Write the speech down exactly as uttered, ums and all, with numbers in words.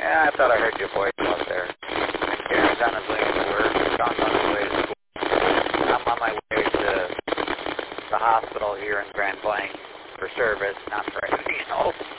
Yeah, I thought I heard your voice out there. Karen's on his way to work. Sean's on his way to school. I'm on my way to the hospital here in Grand Blanc for service, not for anything else.